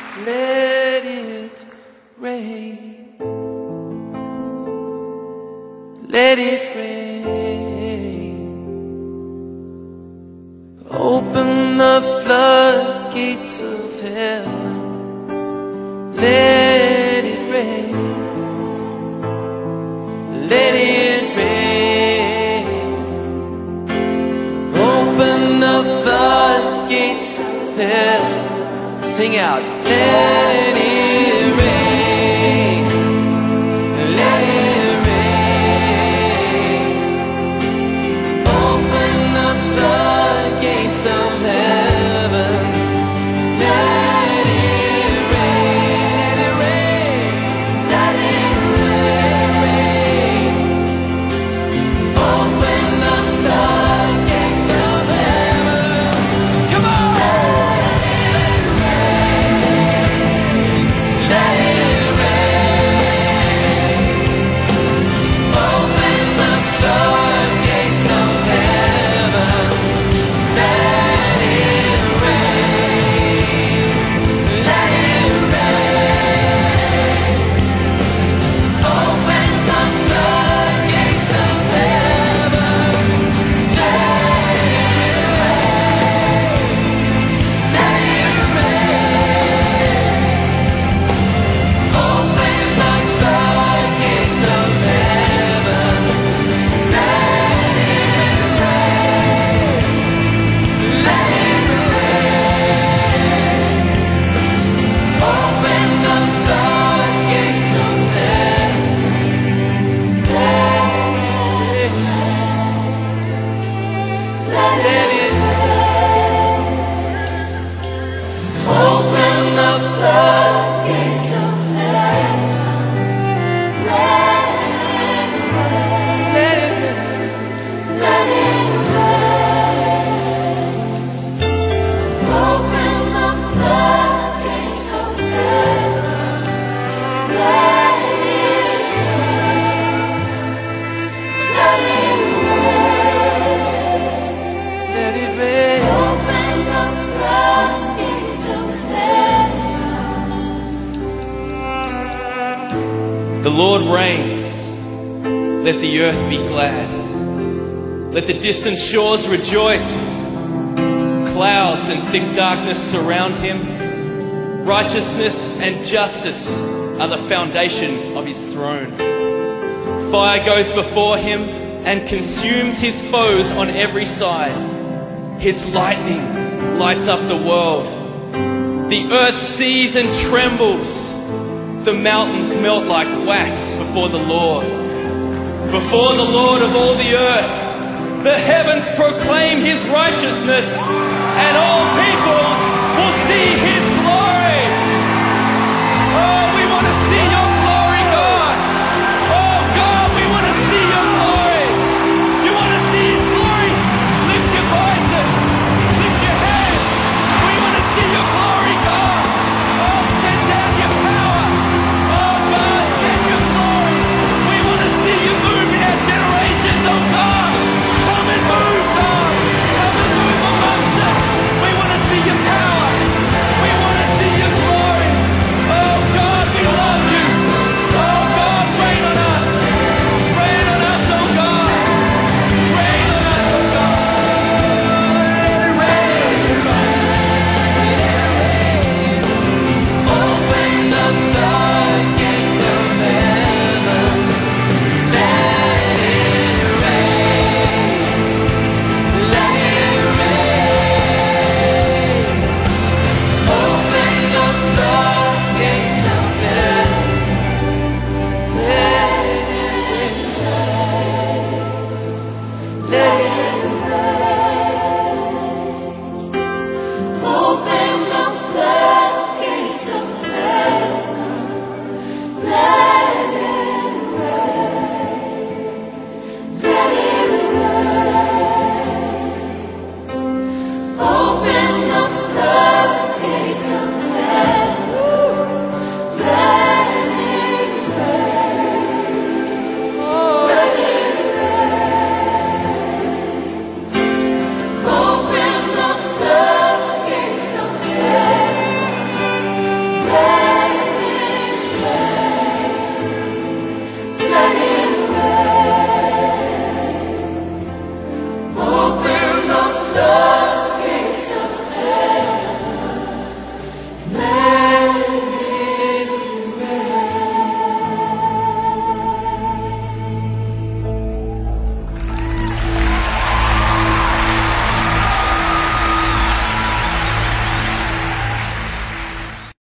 let it rain. Let it rain. Open the floodgates of heaven. Let it rain. Let it rain. Open the floodgates of heaven. Sing out. Let it rain. Let it rain. Open the floodgates of heaven. Let it rain. Let it rain. Let it rain. Open the floodgates of heaven. Come on. The Lord reigns, let the earth be glad. Let the distant shores rejoice. Clouds and thick darkness surround him. Righteousness and justice are the foundation of his throne. Fire goes before him and consumes his foes on every side. His lightning lights up the world. The earth sees and trembles. The mountains melt like wax before the Lord. Before the Lord of all the earth, the heavens proclaim his righteousness, and all peoples will see his